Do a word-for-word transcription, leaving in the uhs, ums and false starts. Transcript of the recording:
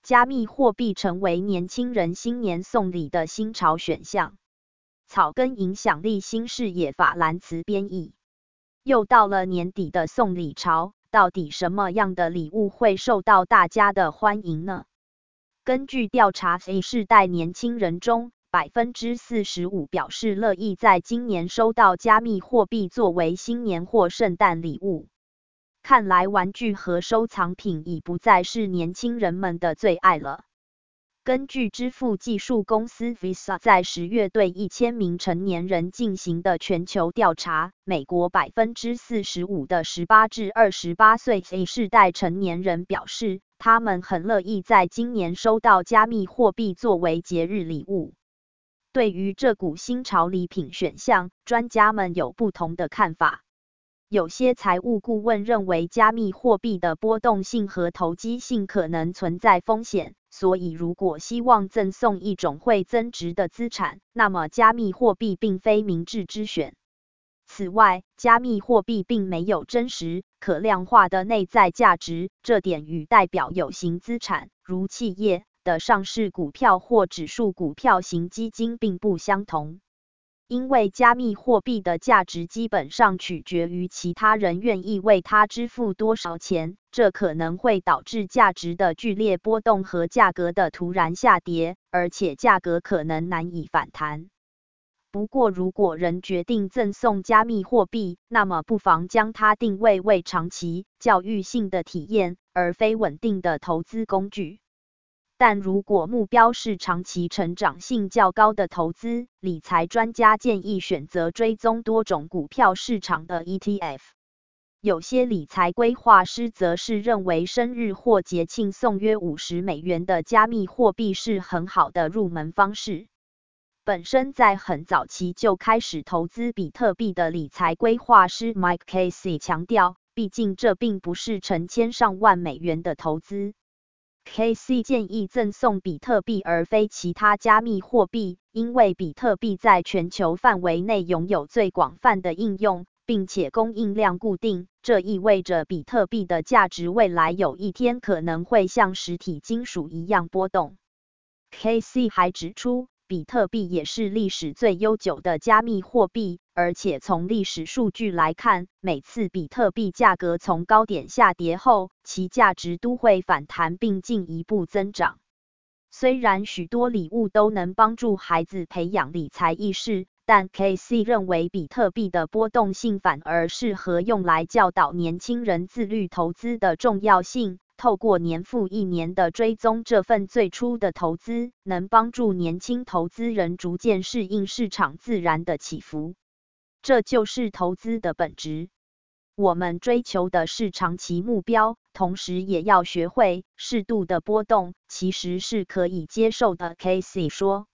加密货币成为年轻人新年送礼的新潮选项。草根影响力新视野法兰茨编译。又到了年底的送礼潮，到底什么样的礼物会受到大家的欢迎呢？根据调查 ，Z 世代年轻人中 百分之四十五 表示乐意在今年收到加密货币作为新年或圣诞礼物。看来玩具和收藏品已不再是年轻人们的最爱了。根据支付技术公司 Visa 在十月对一千名成年人进行的全球调查，美国 百分之四十五 的十八至二十八岁 Z 世代成年人表示，他们很乐意在今年收到加密货币作为节日礼物。对于这股新潮礼品选项，专家们有不同的看法。有些财务顾问认为，加密货币的波动性和投机性可能存在风险，所以如果希望赠送一种会增值的资产，那么加密货币并非明智之选。此外，加密货币并没有真实、可量化的内在价值，这点与代表有形资产，如企业的上市股票或指数股票型基金并不相同。因为加密货币的价值基本上取决于其他人愿意为它支付多少钱，这可能会导致价值的剧烈波动和价格的突然下跌，而且价格可能难以反弹。不过，如果人决定赠送加密货币，那么不妨将它定位为长期、教育性的体验，而非稳定的投资工具。但如果目标是长期成长性较高的投资，理财专家建议选择追踪多种股票市场的 E T F。有些理财规划师则是认为生日或节庆送约五十美元的加密货币是很好的入门方式。本身在很早期就开始投资比特币的理财规划师 Mike Casey 强调，毕竟这并不是成千上万美元的投资。K C 建议赠送比特币而非其他加密货币，因为比特币在全球范围内拥有最广泛的应用，并且供应量固定，这意味着比特币的价值未来有一天可能会像实体金属一样波动。K C 还指出，比特币也是历史最悠久的加密货币，而且从历史数据来看，每次比特币价格从高点下跌后，其价值都会反弹并进一步增长。虽然许多礼物都能帮助孩子培养理财意识，但 K C 认为比特币的波动性反而适合用来教导年轻人自律投资的重要性。透过年复一年的追踪这份最初的投资，能帮助年轻投资人逐渐适应市场自然的起伏。这就是投资的本质。我们追求的是长期目标，同时也要学会适度的波动，其实是可以接受的 ，K C 说。